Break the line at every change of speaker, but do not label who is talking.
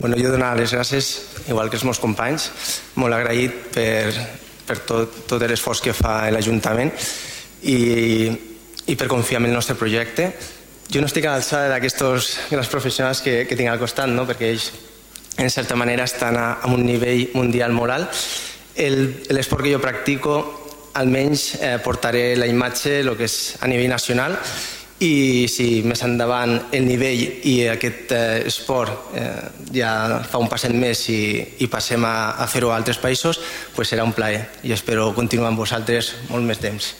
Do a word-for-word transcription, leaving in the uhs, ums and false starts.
Bueno, jo donar les gràcies, igual que els meus companys, molt agraït per, per tot, tot l'esforç que fa l'Ajuntament i, i per confiar en el nostre projecte. Jo no estic a l'alçada d'aquests grans professionals que, que tinc al costat, no? Perquè ells, en certa manera, estan a, a un nivell mundial molt alt. L'esport que jo practico, almenys eh, portaré la imatge, el que és a nivell nacional, i si més endavant el nivell i aquest eh, esport eh, ja fa un passet més i, i passem a, a fer-ho a altres països, pues serà un plaer i espero continuar amb vosaltres molt més temps.